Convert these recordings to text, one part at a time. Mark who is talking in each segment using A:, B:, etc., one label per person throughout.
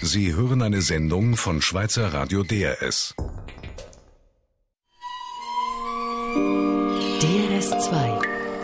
A: Sie hören eine Sendung von Schweizer Radio DRS.
B: DRS 2.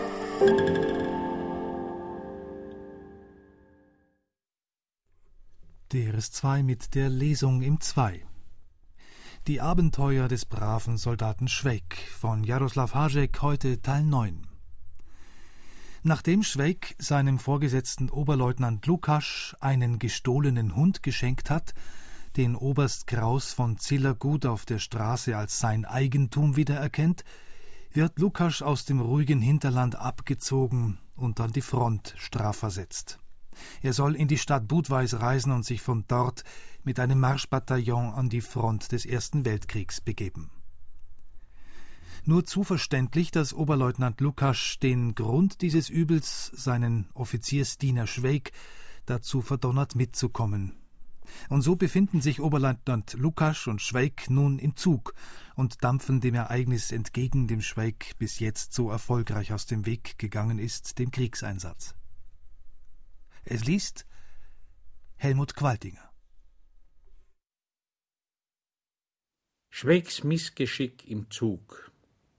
C: DRS 2 mit der Lesung im 2. Die Abenteuer des braven Soldaten Švejk von Jaroslav Hašek, heute Teil 9. Nachdem Švejk seinem Vorgesetzten Oberleutnant Lukáš einen gestohlenen Hund geschenkt hat, den Oberst Kraus von Zillergut auf der Straße als sein Eigentum wiedererkennt, wird Lukáš aus dem ruhigen Hinterland abgezogen und an die Front strafversetzt. Er soll in die Stadt Budweis reisen und sich von dort mit einem Marschbataillon an die Front des Ersten Weltkriegs begeben. Nur zu verständlich, dass Oberleutnant Lukáš den Grund dieses Übels, seinen Offiziersdiener Švejk, dazu verdonnert mitzukommen. Und so befinden sich Oberleutnant Lukáš und Švejk nun im Zug und dampfen dem Ereignis entgegen, dem Švejk bis jetzt so erfolgreich aus dem Weg gegangen ist, dem Kriegseinsatz. Es liest Helmut Qualtinger.
D: Švejks Missgeschick im Zug.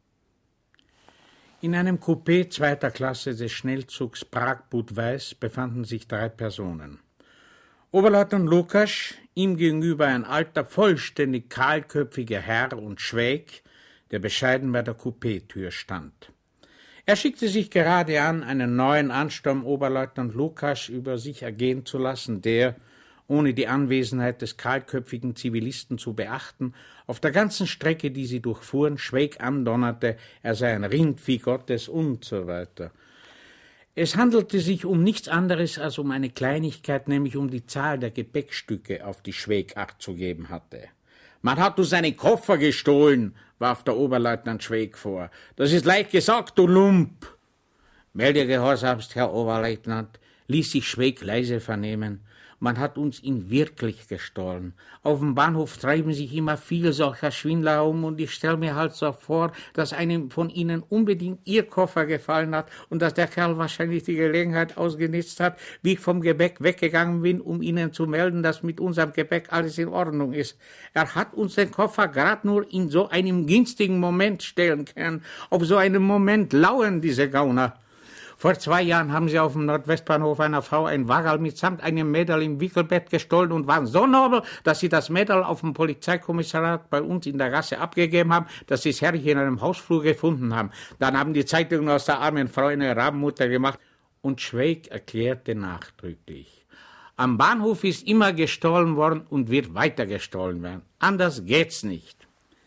D: In einem Coupé zweiter Klasse des Schnellzugs Prag-Budweis befanden sich 3 Personen. Oberleutnant Lukáš, ihm gegenüber ein alter, vollständig kahlköpfiger Herr, und Švejk, der bescheiden bei der Coupé-Tür stand. Er schickte sich gerade an, einen neuen Ansturm Oberleutnant Lukáš über sich ergehen zu lassen, der, ohne die Anwesenheit des kahlköpfigen Zivilisten zu beachten, auf der ganzen Strecke, die sie durchfuhren, Švejk andonnerte, er sei ein Rindvieh Gottes und so weiter. Es handelte sich um nichts anderes als um eine Kleinigkeit, nämlich um die Zahl der Gepäckstücke, auf die Švejk Acht zu geben hatte. »Man hat uns seinen Koffer gestohlen«, warf der Oberleutnant Švejk vor. »Das ist leicht gesagt, du Lump!« »Melde gehorsamst, Herr Oberleutnant«, ließ sich Švejk leise vernehmen. »Man hat uns ihn wirklich gestohlen. Auf dem Bahnhof treiben sich immer viel solcher Schwindler herum und ich stelle mir halt so vor, dass einem von ihnen unbedingt ihr Koffer gefallen hat und dass der Kerl wahrscheinlich die Gelegenheit ausgenutzt hat, wie ich vom Gepäck weggegangen bin, um ihnen zu melden, dass mit unserem Gepäck alles in Ordnung ist. Er hat uns den Koffer gerade nur in so einem günstigen Moment stellen können. Auf so einen Moment lauern diese Gauner. Vor 2 Jahren haben sie auf dem Nordwestbahnhof einer Frau ein Waggerl mitsamt einem Mäderl im Wickelbett gestohlen und waren so nobel, dass sie das Mäderl auf dem Polizeikommissariat bei uns in der Gasse abgegeben haben, dass sie es herrlich in einem Hausflur gefunden haben. Dann haben die Zeitungen aus der armen Frau eine Rabenmutter gemacht. Und Švejk erklärte nachdrücklich: Am Bahnhof ist immer gestohlen worden und wird weiter gestohlen werden. Anders geht's nicht.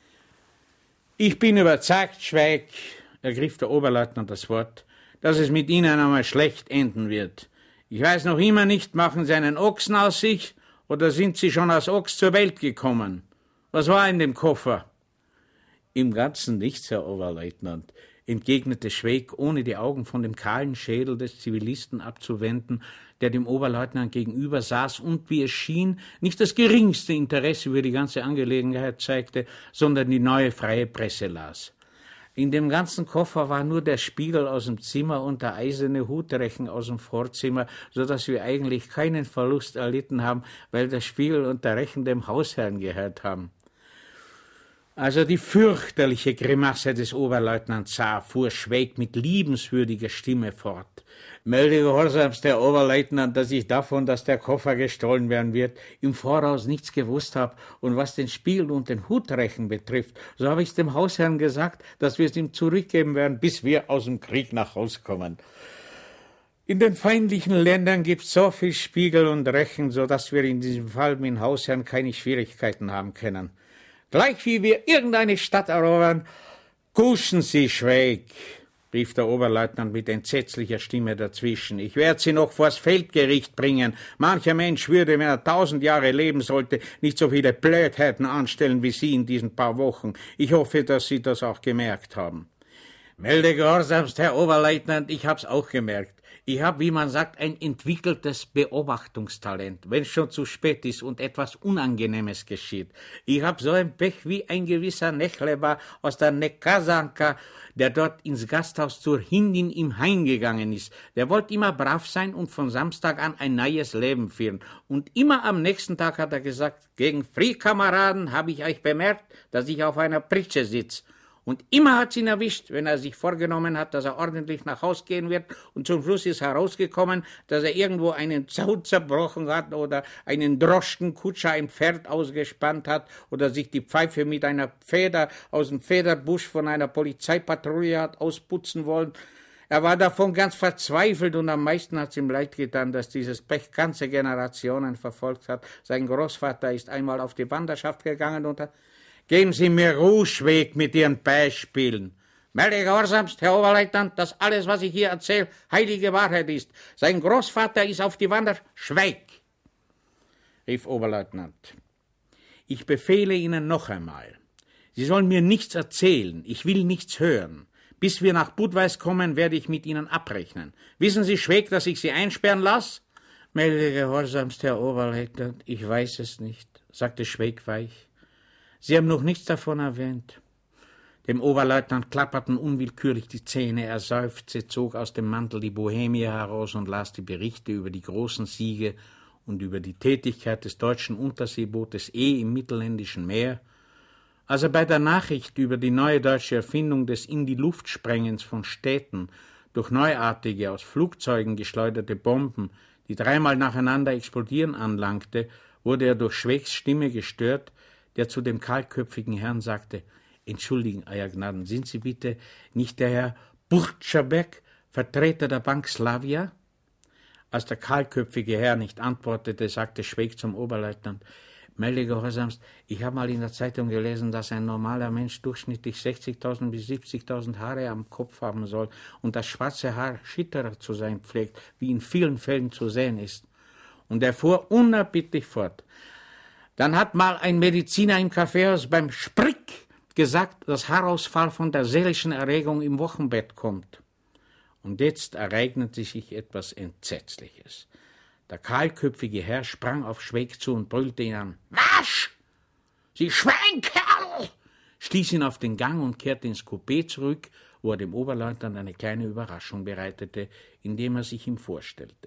D: Ich bin überzeugt, Švejk, ergriff der Oberleutnant das Wort, dass es mit Ihnen einmal schlecht enden wird. Ich weiß noch immer nicht, machen Sie einen Ochsen aus sich oder sind Sie schon als Ochs zur Welt gekommen? Was war in dem Koffer? Im Ganzen nichts, Herr Oberleutnant, entgegnete Švejk, ohne die Augen von dem kahlen Schädel des Zivilisten abzuwenden, der dem Oberleutnant gegenüber saß und, wie es schien, nicht das geringste Interesse über die ganze Angelegenheit zeigte, sondern die neue freie Presse las. In dem ganzen Koffer war nur der Spiegel aus dem Zimmer und der eiserne Hutrechen aus dem Vorzimmer, so dass wir eigentlich keinen Verlust erlitten haben, weil der Spiegel und der Rechen dem Hausherrn gehört haben. Also die fürchterliche Grimasse des Oberleutnants sah, fuhr Švejk mit liebenswürdiger Stimme fort. Melde gehorsamst, Herr Oberleutnant, dass ich davon, dass der Koffer gestohlen werden wird, im Voraus nichts gewusst habe. Und was den Spiegel und den Hutrechen betrifft, so habe ich es dem Hausherrn gesagt, dass wir es ihm zurückgeben werden, bis wir aus dem Krieg nach Haus kommen. In den feindlichen Ländern gibt es so viel Spiegel und Rechen, so dass wir in diesem Fall mit dem Hausherrn keine Schwierigkeiten haben können. Gleich wie wir irgendeine Stadt erobern, kuschen Sie, Švejk, rief der Oberleutnant mit entsetzlicher Stimme dazwischen. Ich werde Sie noch vors Feldgericht bringen. Mancher Mensch würde, wenn er 1000 Jahre leben sollte, nicht so viele Blödheiten anstellen wie Sie in diesen paar Wochen. Ich hoffe, dass Sie das auch gemerkt haben. Melde gehorsamst, Herr Oberleutnant, ich hab's auch gemerkt. Ich habe, wie man sagt, ein entwickeltes Beobachtungstalent, wenn es schon zu spät ist und etwas Unangenehmes geschieht. Ich habe so ein Pech wie ein gewisser Nechleba aus der Nekasanka, der dort ins Gasthaus zur Hindin im Hain gegangen ist. Der wollte immer brav sein und von Samstag an ein neues Leben führen. Und immer am nächsten Tag hat er gesagt, gegen Friedkameraden habe ich euch bemerkt, dass ich auf einer Pritsche sitze. Und immer hat's ihn erwischt, wenn er sich vorgenommen hat, dass er ordentlich nach Haus gehen wird, und zum Schluss ist herausgekommen, dass er irgendwo einen Zaun zerbrochen hat oder einen Droschkenkutscher ein Pferd ausgespannt hat oder sich die Pfeife mit einer Feder aus dem Federbusch von einer Polizeipatrouille hat ausputzen wollen. Er war davon ganz verzweifelt und am meisten hat's ihm leid getan, dass dieses Pech ganze Generationen verfolgt hat. Sein Großvater ist einmal auf die Wanderschaft gegangen und hat: Geben Sie mir Ruhschweg mit Ihren Beispielen. Melde gehorsamst, Herr Oberleutnant, dass alles, was ich hier erzähle, heilige Wahrheit ist. Sein Großvater ist auf die Wanderschaft. Schweig, rief Oberleutnant. Ich befehle Ihnen noch einmal. Sie sollen mir nichts erzählen. Ich will nichts hören. Bis wir nach Budweis kommen, werde ich mit Ihnen abrechnen. Wissen Sie, Schweig, dass ich Sie einsperren lasse? Melde gehorsamst, Herr Oberleutnant. Ich weiß es nicht, sagte Schweig weich. Sie haben noch nichts davon erwähnt. Dem Oberleutnant klapperten unwillkürlich die Zähne. Er seufzte, zog aus dem Mantel die Bohemie heraus und las die Berichte über die großen Siege und über die Tätigkeit des deutschen Unterseebootes im Mittelländischen Meer. Als er bei der Nachricht über die neue deutsche Erfindung des In-die-Luft-Sprengens von Städten durch neuartige, aus Flugzeugen geschleuderte Bomben, die dreimal nacheinander explodieren, anlangte, wurde er durch Schweigs Stimme gestört, der zu dem kahlköpfigen Herrn sagte: Entschuldigen, Euer Gnaden, sind Sie bitte nicht der Herr Burtschabek, Vertreter der Bank Slavia? Als der kahlköpfige Herr nicht antwortete, sagte Schweig zum Oberleutnant: Melde gehorsamst, ich habe mal in der Zeitung gelesen, dass ein normaler Mensch durchschnittlich 60.000 bis 70.000 Haare am Kopf haben soll und das schwarze Haar Schitterer zu sein pflegt, wie in vielen Fällen zu sehen ist. Und er fuhr unerbittlich fort: Dann hat mal ein Mediziner im Kaffeehaus beim Sprick gesagt, dass Haarausfall von der seelischen Erregung im Wochenbett kommt. Und jetzt ereignete sich etwas Entsetzliches. Der kahlköpfige Herr sprang auf Schweig zu und brüllte ihn an: Wasch! Sie Schweinkerl! Stieß ihn auf den Gang und kehrte ins Coupé zurück, wo er dem Oberleutnant eine kleine Überraschung bereitete, indem er sich ihm vorstellte.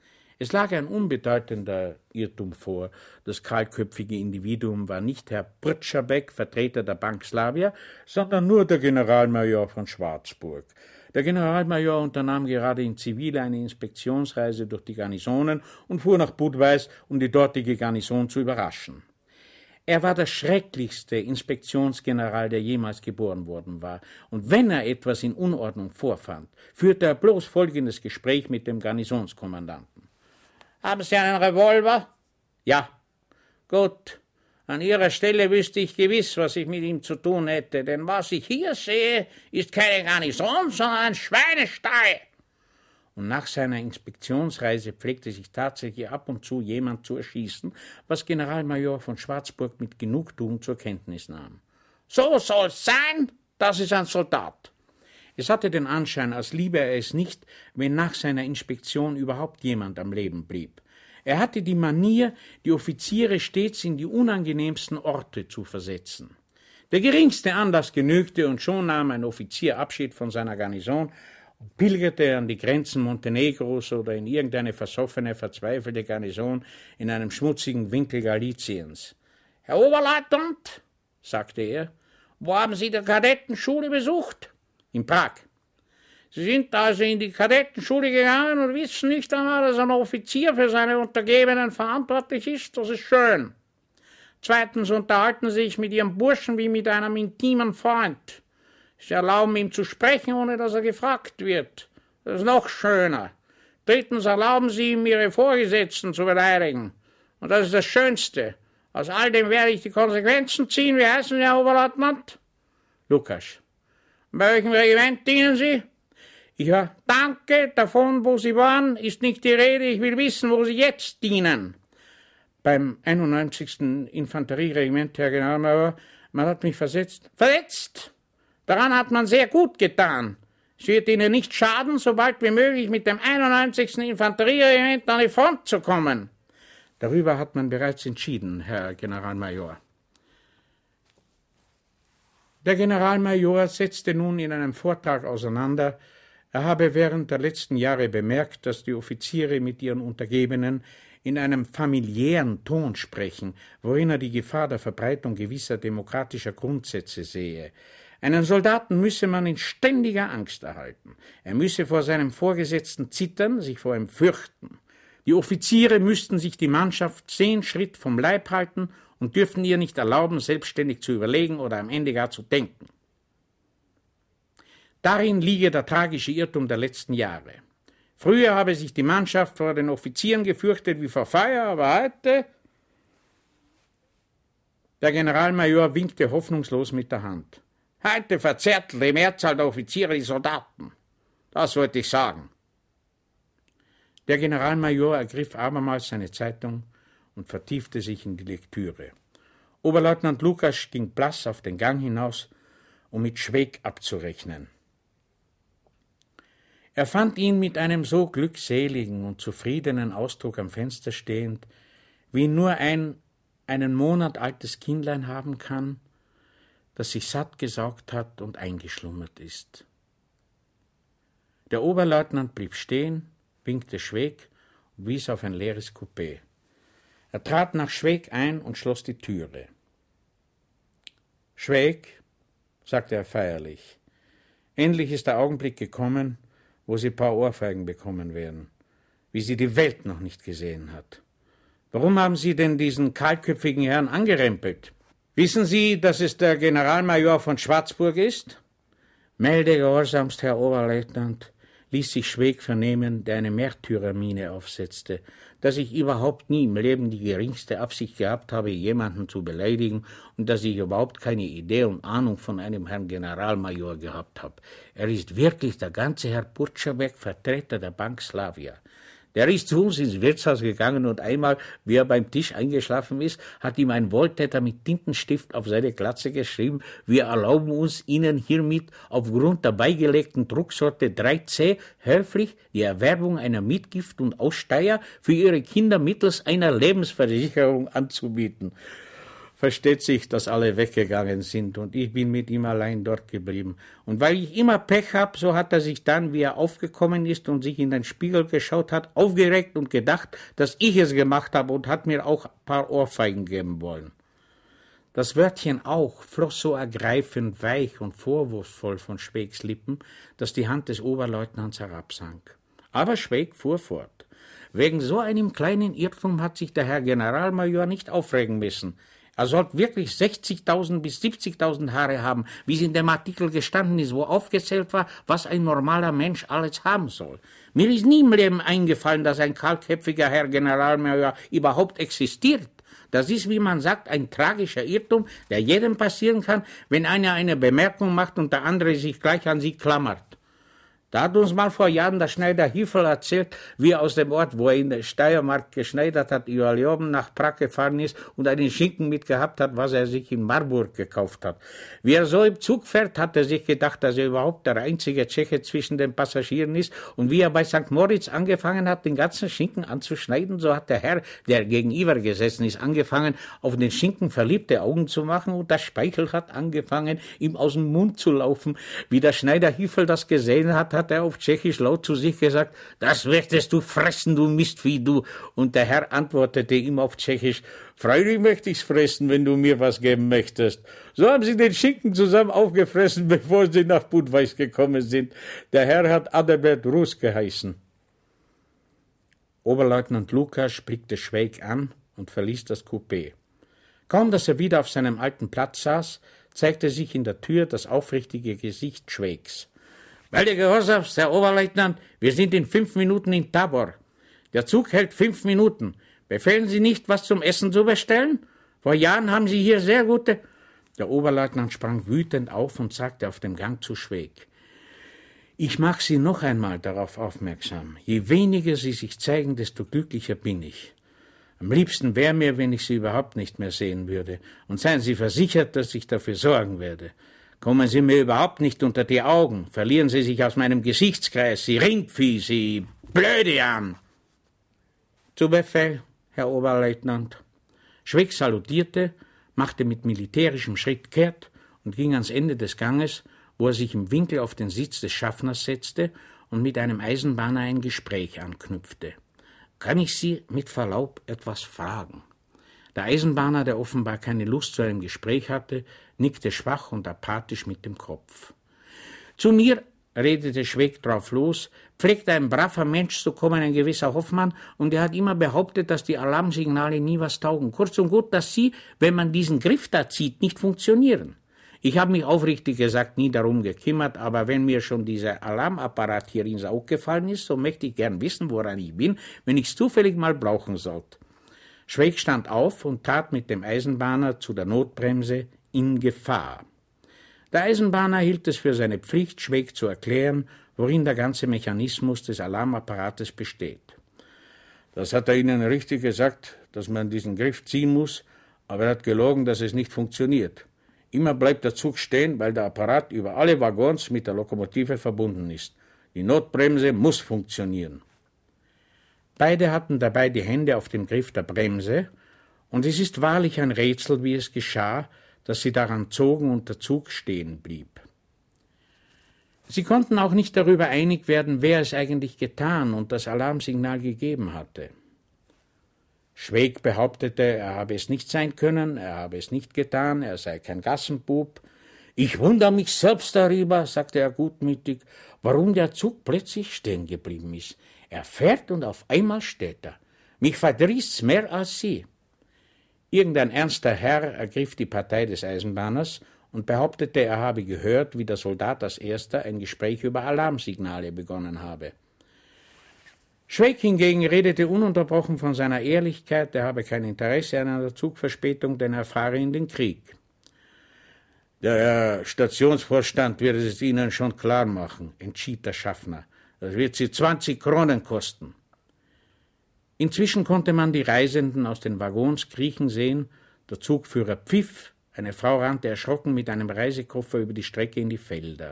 D: Es lag ein unbedeutender Irrtum vor. Das kahlköpfige Individuum war nicht Herr Prtschabek, Vertreter der Bank Slavia, sondern nur der Generalmajor von Schwarzburg. Der Generalmajor unternahm gerade in Zivil eine Inspektionsreise durch die Garnisonen und fuhr nach Budweis, um die dortige Garnison zu überraschen. Er war der schrecklichste Inspektionsgeneral, der jemals geboren worden war. Und wenn er etwas in Unordnung vorfand, führte er bloß folgendes Gespräch mit dem Garnisonskommandanten: Haben Sie einen Revolver? Ja. Gut. An Ihrer Stelle wüsste ich gewiss, was ich mit ihm zu tun hätte, denn was ich hier sehe, ist keine Garnison, sondern ein Schweinestall. Und nach seiner Inspektionsreise pflegte sich tatsächlich ab und zu jemand zu erschießen, was Generalmajor von Schwarzburg mit Genugtuung zur Kenntnis nahm. So soll's sein, das ist ein Soldat. Es hatte den Anschein, als liebe er es nicht, wenn nach seiner Inspektion überhaupt jemand am Leben blieb. Er hatte die Manier, die Offiziere stets in die unangenehmsten Orte zu versetzen. Der geringste Anlass genügte, und schon nahm ein Offizier Abschied von seiner Garnison und pilgerte an die Grenzen Montenegros oder in irgendeine versoffene, verzweifelte Garnison in einem schmutzigen Winkel Galiciens. »Herr Oberleutnant«, sagte er, »wo haben Sie die Kadettenschule besucht?« »In Prag.« Sie sind also in die Kadettenschule gegangen und wissen nicht einmal, dass ein Offizier für seine Untergebenen verantwortlich ist? Das ist schön. Zweitens unterhalten Sie sich mit Ihrem Burschen wie mit einem intimen Freund. Sie erlauben ihm zu sprechen, ohne dass er gefragt wird. Das ist noch schöner. Drittens erlauben Sie ihm, Ihre Vorgesetzten zu beleidigen. Und das ist das Schönste. Aus all dem werde ich die Konsequenzen ziehen. Wie heißen Sie, Herr Oberleutnant? Lukas. Bei welchem Regiment dienen Sie? Ja, danke, davon, wo Sie waren, ist nicht die Rede. Ich will wissen, wo Sie jetzt dienen. Beim 91. Infanterieregiment, Herr Generalmajor, man hat mich versetzt. Versetzt? Daran hat man sehr gut getan. Es wird Ihnen nicht schaden, so bald wie möglich mit dem 91. Infanterieregiment an die Front zu kommen. Darüber hat man bereits entschieden, Herr Generalmajor. Der Generalmajor setzte nun in einem Vortrag auseinander, er habe während der letzten Jahre bemerkt, dass die Offiziere mit ihren Untergebenen in einem familiären Ton sprechen, worin er die Gefahr der Verbreitung gewisser demokratischer Grundsätze sehe. Einen Soldaten müsse man in ständiger Angst erhalten. Er müsse vor seinem Vorgesetzten zittern, sich vor ihm fürchten. Die Offiziere müssten sich die Mannschaft 10 Schritt vom Leib halten und dürften ihr nicht erlauben, selbstständig zu überlegen oder am Ende gar zu denken. Darin liege der tragische Irrtum der letzten Jahre. Früher habe sich die Mannschaft vor den Offizieren gefürchtet wie vor Feuer, aber heute... Der Generalmajor winkte hoffnungslos mit der Hand. Heute verzärtelt die Mehrzahl der Offiziere die Soldaten. Das wollte ich sagen. Der Generalmajor ergriff abermals seine Zeitung und vertiefte sich in die Lektüre. Oberleutnant Lukas ging blass auf den Gang hinaus, um mit Schweck abzurechnen. Er fand ihn mit einem so glückseligen und zufriedenen Ausdruck am Fenster stehend, wie nur einen Monat altes Kindlein haben kann, das sich satt gesaugt hat und eingeschlummert ist. Der Oberleutnant blieb stehen, winkte Schweck und wies auf ein leeres Coupé. Er trat nach Schweck ein und schloss die Türe. »Schweck«, sagte er feierlich, »endlich ist der Augenblick gekommen, wo Sie ein paar Ohrfeigen bekommen werden, wie sie die Welt noch nicht gesehen hat. Warum haben Sie denn diesen kahlköpfigen Herrn angerempelt? Wissen Sie, dass es der Generalmajor von Schwarzburg ist?« »Melde gehorsamst, Herr Oberleutnant«, ließ sich Schweck vernehmen, der eine Märtyrermiene aufsetzte, dass ich überhaupt nie im Leben die geringste Absicht gehabt habe, jemanden zu beleidigen und dass ich überhaupt keine Idee und Ahnung von einem Herrn Generalmajor gehabt habe. Er ist wirklich der ganze Herr Burtschabek, Vertreter der Bank Slavia. Der ist zu uns ins Wirtshaus gegangen und einmal, wie er beim Tisch eingeschlafen ist, hat ihm ein Wohltäter mit Tintenstift auf seine Glatze geschrieben: Wir erlauben uns Ihnen hiermit aufgrund der beigelegten Drucksorte 3c höflich die Erwerbung einer Mitgift und Aussteuer für Ihre Kinder mittels einer Lebensversicherung anzubieten. Versteht sich, dass alle weggegangen sind und ich bin mit ihm allein dort geblieben. Und weil ich immer Pech habe, so hat er sich dann, wie er aufgekommen ist und sich in den Spiegel geschaut hat, aufgeregt und gedacht, dass ich es gemacht habe und hat mir auch ein paar Ohrfeigen geben wollen. Das Wörtchen auch floss so ergreifend weich und vorwurfsvoll von Schwecks Lippen, dass die Hand des Oberleutnants herabsank. Aber Schweck fuhr fort. Wegen so einem kleinen Irrtum hat sich der Herr Generalmajor nicht aufregen müssen. Er sollte wirklich 60.000 bis 70.000 Haare haben, wie es in dem Artikel gestanden ist, wo aufgezählt war, was ein normaler Mensch alles haben soll. Mir ist nie im Leben eingefallen, dass ein kahlköpfiger Herr Generalmajor überhaupt existiert. Das ist, wie man sagt, ein tragischer Irrtum, der jedem passieren kann, wenn einer eine Bemerkung macht und der andere sich gleich an sie klammert. Da hat uns mal vor Jahren der Schneider Hiefel erzählt, wie er aus dem Ort, wo er in der Steiermark geschneidert hat, über Leoben nach Prag gefahren ist und einen Schinken mitgehabt hat, was er sich in Marburg gekauft hat. Wie er so im Zug fährt, hat er sich gedacht, dass er überhaupt der einzige Tscheche zwischen den Passagieren ist. Und wie er bei St. Moritz angefangen hat, den ganzen Schinken anzuschneiden, so hat der Herr, der gegenüber gesessen ist, angefangen, auf den Schinken verliebte Augen zu machen und der Speichel hat angefangen, ihm aus dem Mund zu laufen. Wie der Schneider Hiefel das gesehen hat er auf Tschechisch laut zu sich gesagt: Das möchtest du fressen, du Mistvieh, du. Und der Herr antwortete ihm auf Tschechisch: Freilich möchte ich's fressen, wenn du mir was geben möchtest. So haben sie den Schinken zusammen aufgefressen, bevor sie nach Budweis gekommen sind. Der Herr hat Adalbert Rus geheißen. Oberleutnant Lukas blickte Schweck an und verließ das Coupé. Kaum, dass er wieder auf seinem alten Platz saß, zeigte sich in der Tür das aufrichtige Gesicht Schwecks. Weil der Gehorsamst, Herr Oberleutnant, wir sind in 5 Minuten in Tabor. Der Zug hält 5 Minuten. Befehlen Sie nicht, was zum Essen zu bestellen? Vor Jahren haben Sie hier sehr gute... Der Oberleutnant sprang wütend auf und sagte auf dem Gang zu Schweck: Ich mache Sie noch einmal darauf aufmerksam. Je weniger Sie sich zeigen, desto glücklicher bin ich. Am liebsten wäre mir, wenn ich Sie überhaupt nicht mehr sehen würde. Und seien Sie versichert, dass ich dafür sorgen werde. Kommen Sie mir überhaupt nicht unter die Augen. Verlieren Sie sich aus meinem Gesichtskreis, Sie Rindvieh, Sie Blödian. Zu Befehl, Herr Oberleutnant. Schweck salutierte, machte mit militärischem Schritt kehrt und ging ans Ende des Ganges, wo er sich im Winkel auf den Sitz des Schaffners setzte und mit einem Eisenbahner ein Gespräch anknüpfte. »Kann ich Sie mit Verlaub etwas fragen?« Der Eisenbahner, der offenbar keine Lust zu einem Gespräch hatte, nickte schwach und apathisch mit dem Kopf. »Zu mir«, redete Schweck drauf los, »pflegte ein braver Mensch zu kommen, ein gewisser Hoffmann, und er hat immer behauptet, dass die Alarmsignale nie was taugen. Kurz und gut, dass sie, wenn man diesen Griff da zieht, nicht funktionieren. Ich habe mich aufrichtig gesagt nie darum gekümmert, aber wenn mir schon dieser Alarmapparat hier ins Auge gefallen ist, so möchte ich gern wissen, woran ich bin, wenn ich es zufällig mal brauchen sollte.« Schweck stand auf und tat mit dem Eisenbahner zu der Notbremse in Gefahr. Der Eisenbahner hielt es für seine Pflicht, Schweck zu erklären, worin der ganze Mechanismus des Alarmapparates besteht. »Das hat er Ihnen richtig gesagt, dass man diesen Griff ziehen muss, aber er hat gelogen, dass es nicht funktioniert. Immer bleibt der Zug stehen, weil der Apparat über alle Waggons mit der Lokomotive verbunden ist. Die Notbremse muss funktionieren.« Beide hatten dabei die Hände auf dem Griff der Bremse, und es ist wahrlich ein Rätsel, wie es geschah, dass sie daran zogen und der Zug stehen blieb. Sie konnten auch nicht darüber einig werden, wer es eigentlich getan und das Alarmsignal gegeben hatte. Schweck behauptete, er habe es nicht sein können, er habe es nicht getan, er sei kein Gassenbub. »Ich wundere mich selbst darüber«, sagte er gutmütig, »warum der Zug plötzlich stehen geblieben ist. Er fährt und auf einmal steht er. Mich verdrießt's mehr als Sie.« Irgendein ernster Herr ergriff die Partei des Eisenbahners und behauptete, er habe gehört, wie der Soldat als Erster ein Gespräch über Alarmsignale begonnen habe. Schweck hingegen redete ununterbrochen von seiner Ehrlichkeit, er habe kein Interesse an einer Zugverspätung, denn er fahre in den Krieg. »Der Stationsvorstand wird es Ihnen schon klar machen«, entschied der Schaffner. »Das wird Sie 20 Kronen kosten.« Inzwischen konnte man die Reisenden aus den Waggons kriechen sehen, der Zugführer pfiff, eine Frau rannte erschrocken mit einem Reisekoffer über die Strecke in die Felder.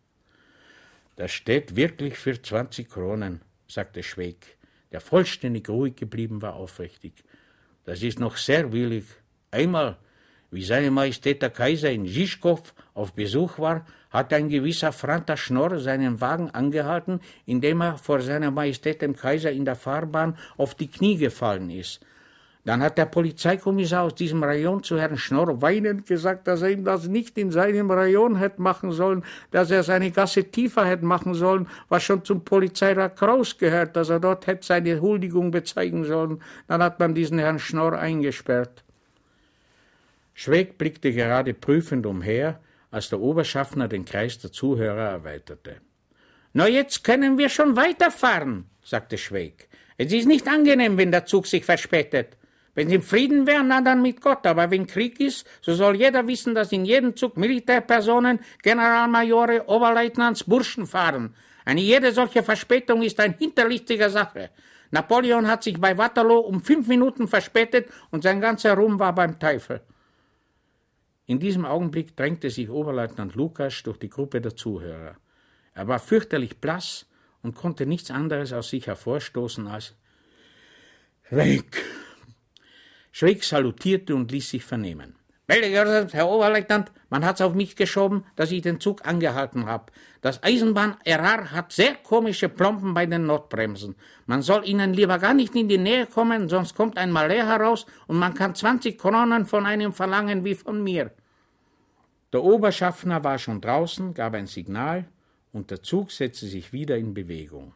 D: »Das steht wirklich für 20 Kronen«, sagte Schweck, der vollständig ruhig geblieben war, aufrichtig. »Das ist noch sehr billig. Einmal, wie seine Majestät der Kaiser in Žižkov auf Besuch war, hat ein gewisser Franta Schnorr seinen Wagen angehalten, indem er vor seiner Majestät dem Kaiser in der Fahrbahn auf die Knie gefallen ist. Dann hat der Polizeikommissar aus diesem Rayon zu Herrn Schnorr weinend gesagt, dass er ihm das nicht in seinem Rayon hätte machen sollen, dass er seine Gasse tiefer hätte machen sollen, was schon zum Polizeirat Kraus gehört, dass er dort hätte seine Huldigung bezeigen sollen. Dann hat man diesen Herrn Schnorr eingesperrt.« Schweck blickte gerade prüfend umher, als der Oberschaffner den Kreis der Zuhörer erweiterte. »Na, jetzt können wir schon weiterfahren«, sagte Schweck. »Es ist nicht angenehm, wenn der Zug sich verspätet. Wenn Sie im Frieden wären, na dann mit Gott, aber wenn Krieg ist, so soll jeder wissen, dass in jedem Zug Militärpersonen, Generalmajore, Oberleutnants, Burschen fahren. Eine jede solche Verspätung ist eine hinterlistige Sache. Napoleon hat sich bei Waterloo um 5 Minuten verspätet und sein ganzer Ruhm war beim Teufel.« In diesem Augenblick drängte sich Oberleutnant Lukas durch die Gruppe der Zuhörer. Er war fürchterlich blass und konnte nichts anderes aus sich hervorstoßen als »Schweck«. Schweck salutierte und ließ sich vernehmen. »Herr Oberleutnant, man hat's auf mich geschoben, dass ich den Zug angehalten habe. Das Eisenbahn-RR hat sehr komische Plomben bei den Notbremsen. Man soll ihnen lieber gar nicht in die Nähe kommen, sonst kommt ein Malheur heraus und man kann 20 Kronen von einem verlangen wie von mir.« Der Oberschaffner war schon draußen, gab ein Signal und der Zug setzte sich wieder in Bewegung.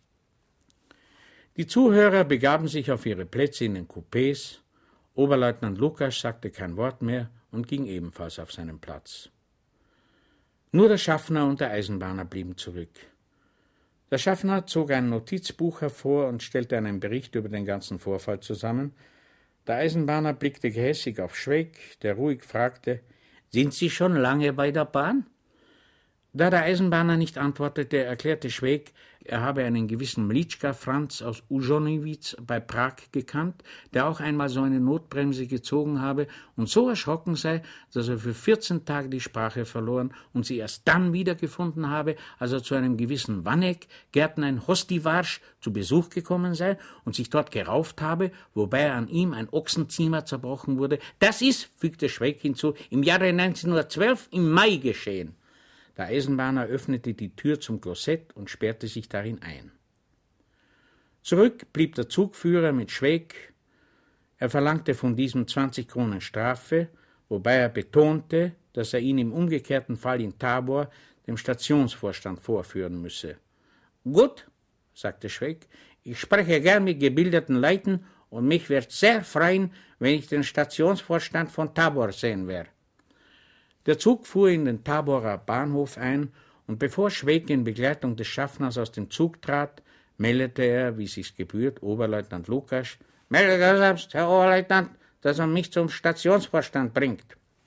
D: Die Zuhörer begaben sich auf ihre Plätze in den Coupés. Oberleutnant Lukas sagte kein Wort mehr und ging ebenfalls auf seinen Platz. Nur der Schaffner und der Eisenbahner blieben zurück. Der Schaffner zog ein Notizbuch hervor und stellte einen Bericht über den ganzen Vorfall zusammen. Der Eisenbahner blickte gehässig auf Schweck, der ruhig fragte, »Sind Sie schon lange bei der Bahn?« Da der Eisenbahner nicht antwortete, erklärte Schweik, er habe einen gewissen Mlitschka Franz aus Ujonowitz bei Prag gekannt, der auch einmal so eine Notbremse gezogen habe und so erschrocken sei, dass er für 14 Tage die Sprache verloren und sie erst dann wiedergefunden habe, als er zu einem gewissen Wanneck, Gärtner Hostivarsch, zu Besuch gekommen sei und sich dort gerauft habe, wobei an ihm ein Ochsenziemer zerbrochen wurde. Das ist, fügte Schweik hinzu, im Jahre 1912 im Mai geschehen. Der Eisenbahner öffnete die Tür zum Klosett und sperrte sich darin ein. Zurück blieb der Zugführer mit Schweik. Er verlangte von diesem 20 Kronen Strafe, wobei er betonte, dass er ihn im umgekehrten Fall in Tabor dem Stationsvorstand vorführen müsse. »Gut«, sagte Schweik, »ich spreche gern mit gebildeten Leuten und mich wird sehr freuen, wenn ich den Stationsvorstand von Tabor sehen werde.« Der Zug fuhr in den Taborer Bahnhof ein, und bevor Schweik in Begleitung des Schaffners aus dem Zug trat, meldete er, wie sich's gebührt, Oberleutnant Lukasch: »Melde selbst, Herr Oberleutnant, dass man mich zum Stationsvorstand bringt.«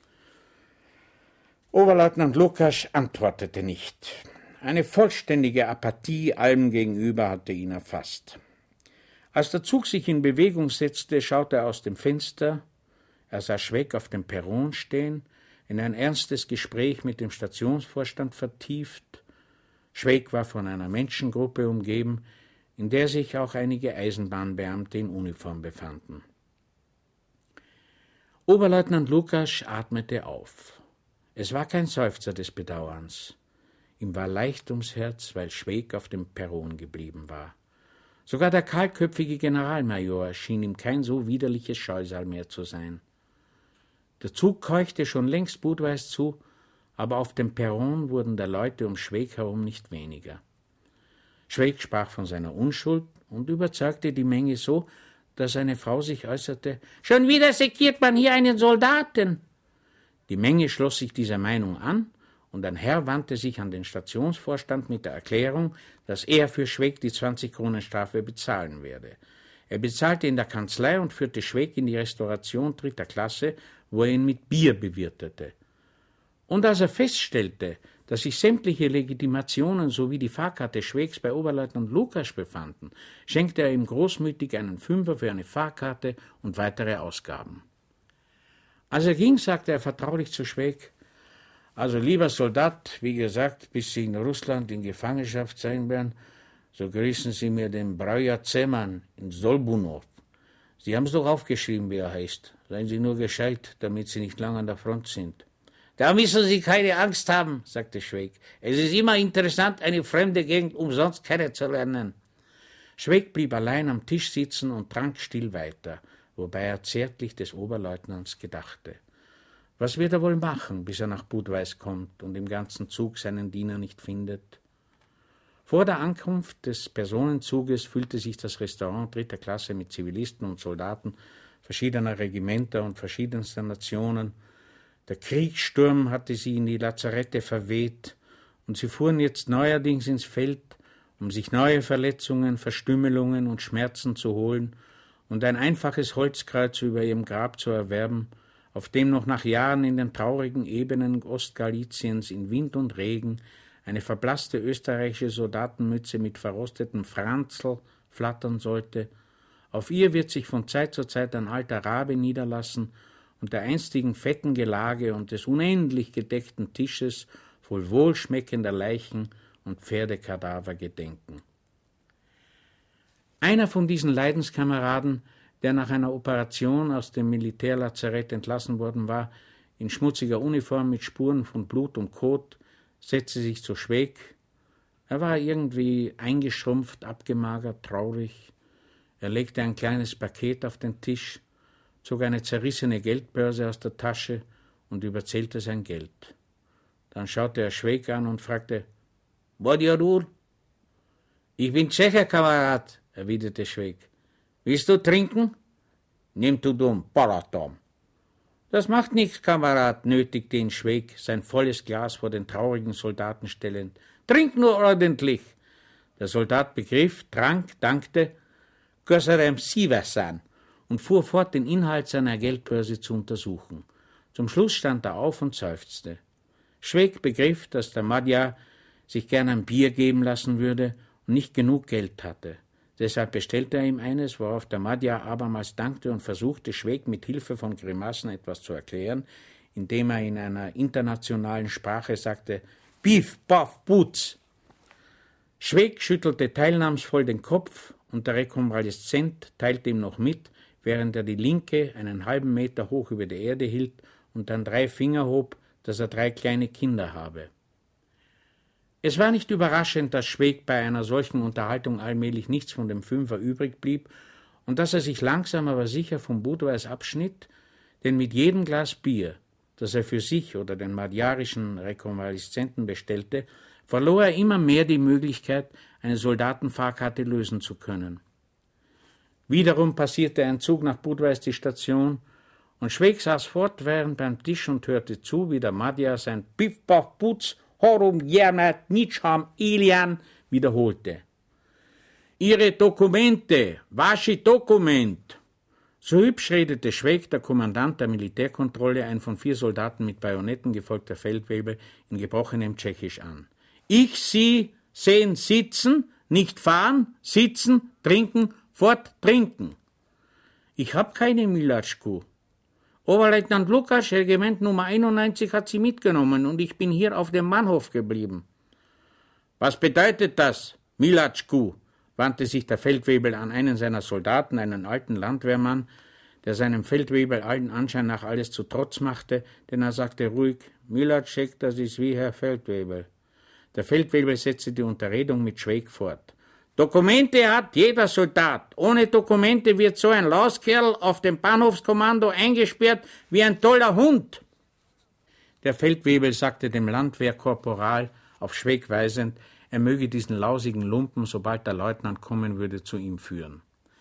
D: Oberleutnant Lukasch antwortete nicht. Eine vollständige Apathie allem gegenüber hatte ihn erfasst. Als der Zug sich in Bewegung setzte, schaute er aus dem Fenster. Er sah Schweik auf dem Perron stehen, in ein ernstes Gespräch mit dem Stationsvorstand vertieft. Schweik war von einer Menschengruppe umgeben, in der sich auch einige Eisenbahnbeamte in Uniform befanden. Oberleutnant Lukasch atmete auf. Es war kein Seufzer des Bedauerns. Ihm war leicht ums Herz, weil Schweik auf dem Perron geblieben war. Sogar der kahlköpfige Generalmajor schien ihm kein so widerliches Scheusal mehr zu sein. Der Zug keuchte schon längst Budweis zu, aber auf dem Perron wurden der Leute um Schweik herum nicht weniger. Schweik sprach von seiner Unschuld und überzeugte die Menge so, dass eine Frau sich äußerte: »Schon wieder sekiert man hier einen Soldaten!« Die Menge schloss sich dieser Meinung an, und ein Herr wandte sich an den Stationsvorstand mit der Erklärung, dass er für Schweik die 20-Kronen-Strafe bezahlen werde. Er bezahlte in der Kanzlei und führte Schweik in die Restauration 3. Klasse, wo er ihn mit Bier bewirtete. Und als er feststellte, dass sich sämtliche Legitimationen sowie die Fahrkarte Schweiks bei Oberleutnant Lukasch befanden, schenkte er ihm großmütig einen Fünfer für eine Fahrkarte und weitere Ausgaben. Als er ging, sagte er vertraulich zu Schweik: »Also, lieber Soldat, wie gesagt, bis Sie in Russland in Gefangenschaft sein werden, so grüßen Sie mir den Breuer Zeman in Solbunow. Sie haben es doch aufgeschrieben, wie er heißt. Seien Sie nur gescheit, damit Sie nicht lang an der Front sind.« »Da müssen Sie keine Angst haben«, sagte Schweik. »Es ist immer interessant, eine fremde Gegend umsonst kennenzulernen.« Schweik blieb allein am Tisch sitzen und trank still weiter, wobei er zärtlich des Oberleutnants gedachte. Was wird er wohl machen, bis er nach Budweis kommt und im ganzen Zug seinen Diener nicht findet? Vor der Ankunft des Personenzuges füllte sich das Restaurant 3. Klasse mit Zivilisten und Soldaten verschiedener Regimenter und verschiedenster Nationen. Der Kriegssturm hatte sie in die Lazarette verweht, und sie fuhren jetzt neuerdings ins Feld, um sich neue Verletzungen, Verstümmelungen und Schmerzen zu holen und ein einfaches Holzkreuz über ihrem Grab zu erwerben, auf dem noch nach Jahren in den traurigen Ebenen Ostgaliciens in Wind und Regen eine verblasste österreichische Soldatenmütze mit verrostetem Franzl flattern sollte. Auf ihr wird sich von Zeit zu Zeit ein alter Rabe niederlassen und der einstigen fetten Gelage und des unendlich gedeckten Tisches voll wohlschmeckender Leichen und Pferdekadaver gedenken. Einer von diesen Leidenskameraden, der nach einer Operation aus dem Militärlazarett entlassen worden war, in schmutziger Uniform mit Spuren von Blut und Kot, setzte sich zu Schweik. Er war irgendwie eingeschrumpft, abgemagert, traurig. Er legte ein kleines Paket auf den Tisch, zog eine zerrissene Geldbörse aus der Tasche und überzählte sein Geld. Dann schaute er Schweik an und fragte: »Wodjorur?« »Ich bin Tschecher, Kamerad«, erwiderte Schweik. »Willst du trinken?« »Nimm du dumm, Paratom.« »Das macht nichts, Kamerad«, nötigte ihn Schweik, sein volles Glas vor den traurigen Soldaten stellend. »Trink nur ordentlich.« Der Soldat begriff, trank, dankte, »Gösserem Siversan«, und fuhr fort, den Inhalt seiner Geldbörse zu untersuchen. Zum Schluss stand er auf und seufzte. Schweik begriff, dass der Madjar sich gern ein Bier geben lassen würde und nicht genug Geld hatte. Deshalb bestellte er ihm eines, worauf der Madjar abermals dankte und versuchte, Schweik mit Hilfe von Grimassen etwas zu erklären, indem er in einer internationalen Sprache sagte: »Pief, paf, putz!« Schweik schüttelte teilnahmsvoll den Kopf und der Rekonvaleszent teilte ihm noch mit, während er die linke einen halben Meter hoch über die Erde hielt und dann 3 Finger hob, dass er 3 kleine Kinder habe. Es war nicht überraschend, dass Schweik bei einer solchen Unterhaltung allmählich nichts von dem Fünfer übrig blieb und dass er sich langsam aber sicher vom Budweis abschnitt, denn mit jedem Glas Bier, das er für sich oder den madjarischen Rekonvaleszenten bestellte, verlor er immer mehr die Möglichkeit, eine Soldatenfahrkarte lösen zu können. Wiederum passierte ein Zug nach Budweis die Station und Schweik saß fortwährend beim Tisch und hörte zu, wie der Madjar sein Piff, Paff, Putz, Horum, Jermet, Nitscham, Ilian wiederholte. »Ihre Dokumente, wasche Dokument!« So hübsch redete Schweik, der Kommandant der Militärkontrolle, ein von 4 Soldaten mit Bajonetten gefolgter Feldwebel in gebrochenem Tschechisch an. »Ich Sie sehen sitzen, nicht fahren, sitzen, trinken, fort trinken.« »Ich hab keine Milatschku. Oberleutnant Lukas, Regiment Nummer 91, hat sie mitgenommen und ich bin hier auf dem Bahnhof geblieben.« »Was bedeutet das, Milatschku?« wandte sich der Feldwebel an einen seiner Soldaten, einen alten Landwehrmann, der seinem Feldwebel allen Anschein nach alles zu Trotz machte, denn er sagte ruhig: »Milatschek, das ist wie Herr Feldwebel.« Der Feldwebel setzte die Unterredung mit Schweik fort. »Dokumente hat jeder Soldat. Ohne Dokumente wird so ein Lauskerl auf dem Bahnhofskommando eingesperrt wie ein toller Hund.« Der Feldwebel sagte dem Landwehrkorporal auf Schweik weisend, er möge diesen lausigen Lumpen, sobald der Leutnant kommen würde, zu ihm führen.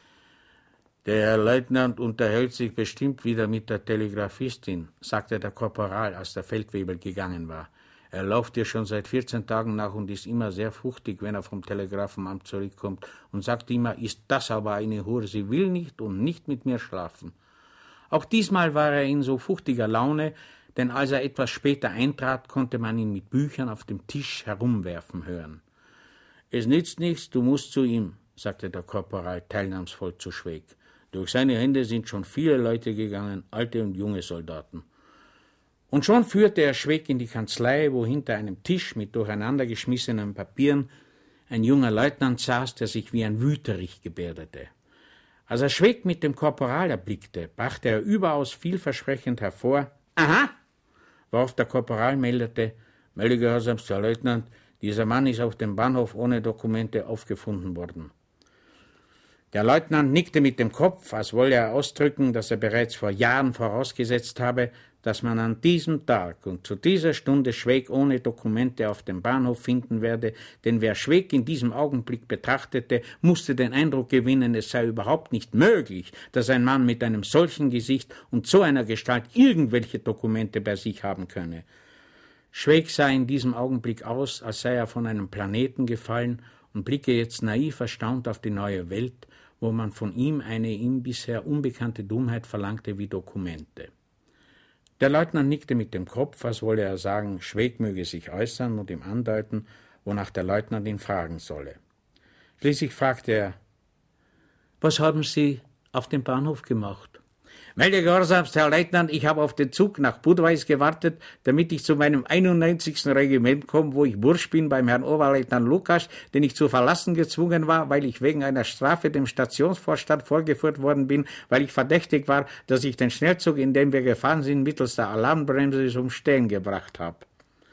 D: »Der Herr Leutnant unterhält sich bestimmt wieder mit der Telegraphistin«, sagte der Korporal, als der Feldwebel gegangen war. »Er läuft ihr schon seit 14 Tagen nach und ist immer sehr fuchtig, wenn er vom Telegrafenamt zurückkommt und sagt immer, ist das aber eine Hure, sie will nicht und nicht mit mir schlafen.« Auch diesmal war er in so fuchtiger Laune, denn als er etwas später eintrat, konnte man ihn mit Büchern auf dem Tisch herumwerfen hören. »Es nützt nichts, du musst zu ihm«, sagte der Korporal teilnahmsvoll zu Schweik. »Durch seine Hände sind schon viele Leute gegangen, alte und junge Soldaten.« Und schon führte er Schweik in die Kanzlei, wo hinter einem Tisch mit durcheinandergeschmissenen Papieren ein junger Leutnant saß, der sich wie ein Wüterich gebärdete. Als er Schweik mit dem Korporal erblickte, brachte er überaus vielversprechend hervor: »Aha!« Worauf der Korporal meldete: »Melde gehorsamst, Herr Leutnant, dieser Mann ist auf dem Bahnhof ohne Dokumente aufgefunden worden.« Der Leutnant nickte mit dem Kopf, als wolle er ausdrücken, dass er bereits vor Jahren vorausgesetzt habe, dass man an diesem Tag und zu dieser Stunde Schweik ohne Dokumente auf dem Bahnhof finden werde, denn wer Schweik in diesem Augenblick betrachtete, musste den Eindruck gewinnen, es sei überhaupt nicht möglich, dass ein Mann mit einem solchen Gesicht und so einer Gestalt irgendwelche Dokumente bei sich haben könne. Schweik sah in diesem Augenblick aus, als sei er von einem Planeten gefallen und blicke jetzt naiv erstaunt auf die neue Welt, wo man von ihm eine ihm bisher unbekannte Dummheit verlangte wie Dokumente. Der Leutnant nickte mit dem Kopf, als wolle er sagen, Schweik möge sich äußern und ihm andeuten, wonach der Leutnant ihn fragen solle. Schließlich fragte er: »Was haben Sie auf dem Bahnhof gemacht?« »Melde gehorsamst, Herr Leutnant, ich habe auf den Zug nach Budweis gewartet, damit ich zu meinem 91. Regiment komme, wo ich Bursch bin beim Herrn Oberleutnant Lukas, den ich zu verlassen gezwungen war, weil ich wegen einer Strafe dem Stationsvorstand vorgeführt worden bin, weil ich verdächtig war, dass ich den Schnellzug, in dem wir gefahren sind, mittels der Alarmbremse zum Stehen gebracht habe.«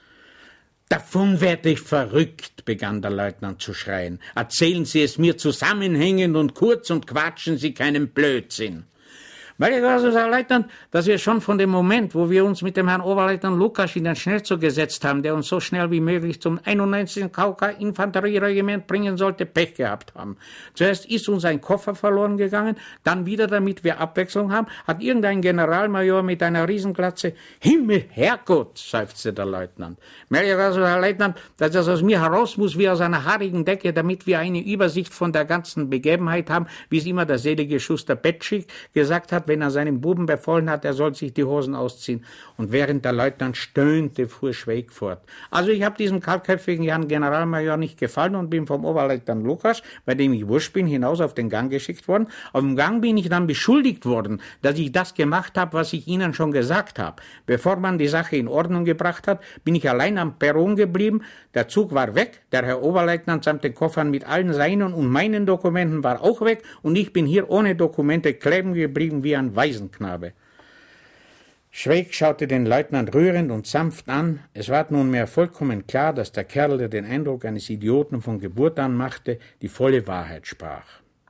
D: »Davon werde ich verrückt«, begann der Leutnant zu schreien. »Erzählen Sie es mir zusammenhängend und kurz und quatschen Sie keinen Blödsinn.« »Weil ich also, Herr Leutnant, dass wir schon von dem Moment, wo wir uns mit dem Herrn Oberleutnant Lukas in den Schnellzug gesetzt haben, der uns so schnell wie möglich zum 91. Kauka-Infanterieregiment bringen sollte, Pech gehabt haben. Zuerst ist uns ein Koffer verloren gegangen, dann wieder, damit wir Abwechslung haben, hat irgendein Generalmajor mit einer Riesenglatze, »Himmel, Herrgott«, seufzte der Leutnant. »Weil ich also, Herr Leutnant, dass das aus mir heraus muss wie aus einer haarigen Decke, damit wir eine Übersicht von der ganzen Begebenheit haben, wie es immer der selige Schuster Petschig gesagt hat, wenn er seinen Buben befohlen hat, er soll sich die Hosen ausziehen. Und während der Leutnant stöhnte, fuhr Schweig fort. Also ich habe diesem kaltköpfigen Herrn Generalmajor nicht gefallen und bin vom Oberleutnant Lukas, bei dem ich wurscht bin, hinaus auf den Gang geschickt worden. Auf dem Gang bin ich dann beschuldigt worden, dass ich das gemacht habe, was ich Ihnen schon gesagt habe. Bevor man die Sache in Ordnung gebracht hat, bin ich allein am Perron geblieben. Der Zug war weg, der Herr Oberleutnant samt den Koffern mit allen seinen und meinen Dokumenten war auch weg und ich bin hier ohne Dokumente kleben geblieben wie ein Waisenknabe. Schweig schaute den Leutnant rührend und sanft an. Es war nunmehr vollkommen klar, dass der Kerl, der den Eindruck eines Idioten von Geburt an machte, die volle Wahrheit sprach.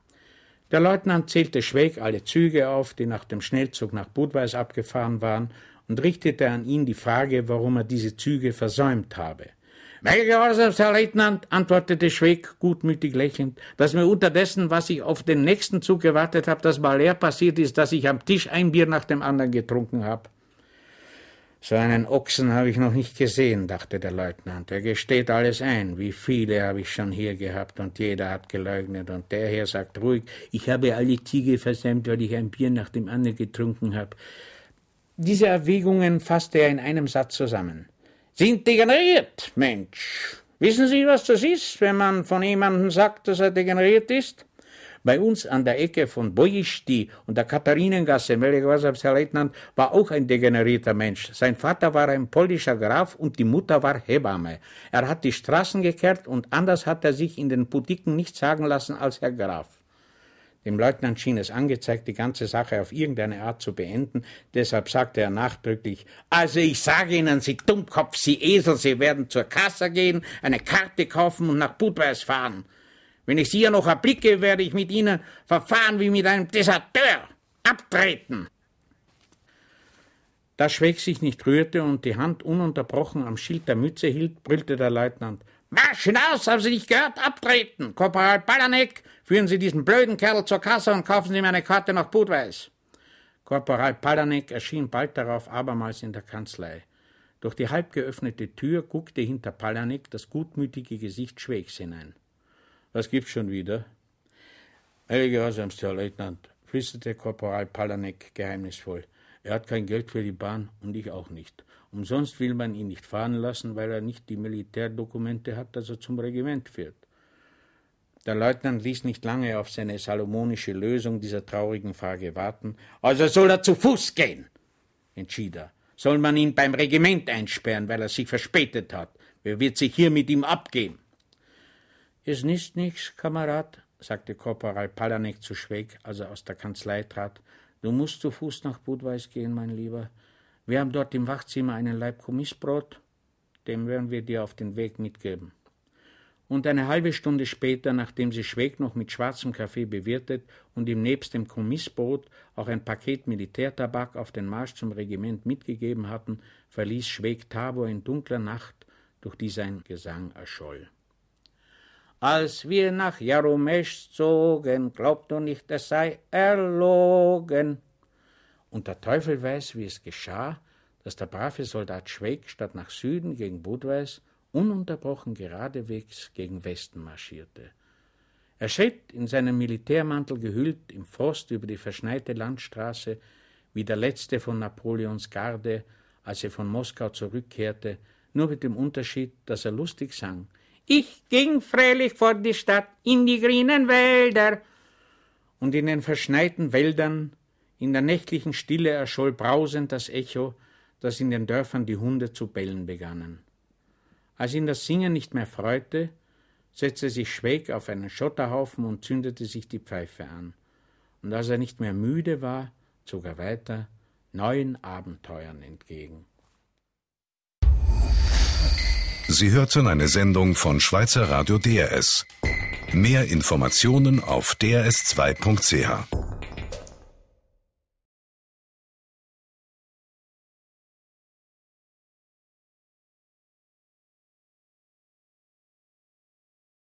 D: Der Leutnant zählte Schweig alle Züge auf, die nach dem Schnellzug nach Budweis abgefahren waren, und richtete an ihn die Frage, warum er diese Züge versäumt habe. »Weil Gehorsams, Herr Leutnant«, antwortete Schweig, gutmütig lächelnd, »dass mir unterdessen, was ich auf den nächsten Zug gewartet habe, das Balär passiert ist, dass ich am Tisch ein Bier nach dem anderen getrunken habe.« »So einen Ochsen habe ich noch nicht gesehen«, dachte der Leutnant. »Er gesteht alles ein. Wie viele habe ich schon hier gehabt und jeder hat geleugnet. Und der hier sagt ruhig, ich habe alle Züge versäumt, weil ich ein Bier nach dem anderen getrunken habe.« Diese Erwägungen fasste er in einem Satz zusammen. »Sind degeneriert, Mensch. Wissen Sie, was das ist, wenn man von jemandem sagt, dass er degeneriert ist? Bei uns an der Ecke von Bojischti und der Katharinengasse, Herr Leutnant, war auch ein degenerierter Mensch. Sein Vater war ein polnischer Graf und die Mutter war Hebamme. Er hat die Straßen gekehrt und anders hat er sich in den Boutiquen nicht sagen lassen als Herr Graf.« Dem Leutnant schien es angezeigt, die ganze Sache auf irgendeine Art zu beenden. Deshalb sagte er nachdrücklich, »Also ich sage Ihnen, Sie Dummkopf, Sie Esel, Sie werden zur Kasse gehen, eine Karte kaufen und nach Budweis fahren. Wenn ich Sie hier noch erblicke, werde ich mit Ihnen verfahren wie mit einem Deserteur. Abtreten!« Da Schweig sich nicht rührte und die Hand ununterbrochen am Schild der Mütze hielt, brüllte der Leutnant, »Marsch hinaus, haben Sie nicht gehört? Abtreten! Korporal Palanek, führen Sie diesen blöden Kerl zur Kasse und kaufen Sie mir eine Karte nach Budweis.« Korporal Palanek erschien bald darauf abermals in der Kanzlei. Durch die halb geöffnete Tür guckte hinter Palanek das gutmütige Gesicht Schweigs hinein. »Was gibt's schon wieder?« »Heilige Gehorsamst, Herr Leutnant«, flüsterte Korporal Palanek geheimnisvoll. »Er hat kein Geld für die Bahn und ich auch nicht. Umsonst will man ihn nicht fahren lassen, weil er nicht die Militärdokumente hat, dass er zum Regiment fährt.« Der Leutnant ließ nicht lange auf seine salomonische Lösung dieser traurigen Frage warten. »Also soll er zu Fuß gehen«, entschied er. »Soll man ihn beim Regiment einsperren, weil er sich verspätet hat? Wer wird sich hier mit ihm abgeben?« »Es ist nichts, Kamerad«, sagte Korporal Palanek zu Schweig, als er aus der Kanzlei trat. »Du musst zu Fuß nach Budweis gehen, mein Lieber. Wir haben dort im Wachzimmer einen Laib Kommissbrot, den werden wir dir auf den Weg mitgeben.« Und eine halbe Stunde später, nachdem sie Schweig noch mit schwarzem Kaffee bewirtet und ihm nebst dem Kommissbrot auch ein Paket Militärtabak auf den Marsch zum Regiment mitgegeben hatten, verließ Schweig Tabor in dunkler Nacht, durch die sein Gesang erscholl. »Als wir nach Jaromesch zogen, glaubt du nicht, es sei erlogen.« Und der Teufel weiß, wie es geschah, dass der brave Soldat Schweig statt nach Süden gegen Budweis ununterbrochen geradewegs gegen Westen marschierte. Er schritt in seinen Militärmantel gehüllt im Frost über die verschneite Landstraße, wie der letzte von Napoleons Garde, als er von Moskau zurückkehrte, nur mit dem Unterschied, dass er lustig sang. »Ich ging freilich vor die Stadt in die grünen Wälder.« Und in den verschneiten Wäldern, in der nächtlichen Stille erscholl brausend das Echo, dass in den Dörfern die Hunde zu bellen begannen. Als ihn das Singen nicht mehr freute, setzte sich Schweig auf einen Schotterhaufen und zündete sich die Pfeife an. Und als er nicht mehr müde war, zog er weiter neuen Abenteuern entgegen.
A: Sie hörten eine Sendung von Schweizer Radio DRS. Mehr Informationen auf drs2.ch.